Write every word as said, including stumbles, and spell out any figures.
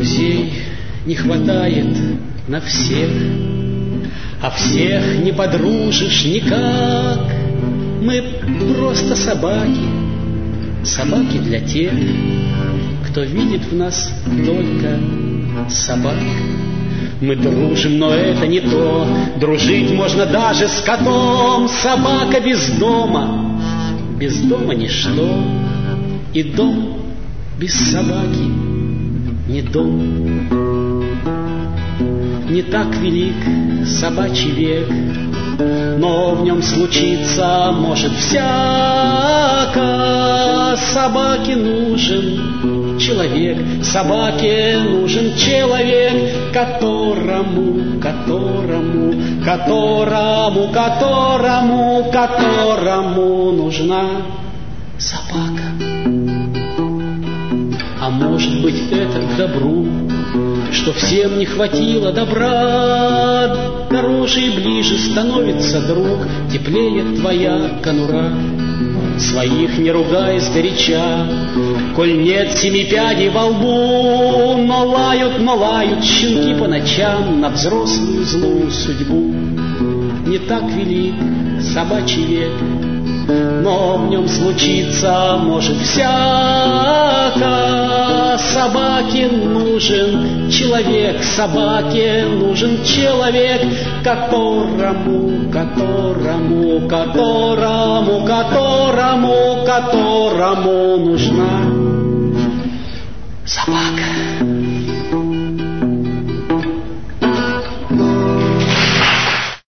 Друзей не хватает на всех, а всех не подружишь никак. Мы просто собаки, собаки для тех, кто видит в нас только собак. Мы дружим, но это не то, дружить можно даже с котом. Собака без дома, без дома ничто, и дом без собаки не дом. Не так велик собачий век, но в нем случиться может всяко. Собаке нужен человек, собаке нужен человек, которому, которому, которому, которому, которому нужна собака. А может быть, это к добру, что всем не хватило добра. Дороже и ближе становится друг, теплее твоя конура. Своих не ругай сгоряча, коль нет семи пядей во лбу. Но лают, но лают щенки по ночам на взрослую злую судьбу. Не так велик собачий век, но в нем случиться может всяко. Собаке нужен человек, собаке нужен человек, которому, которому, которому, которому, которому нужна собака.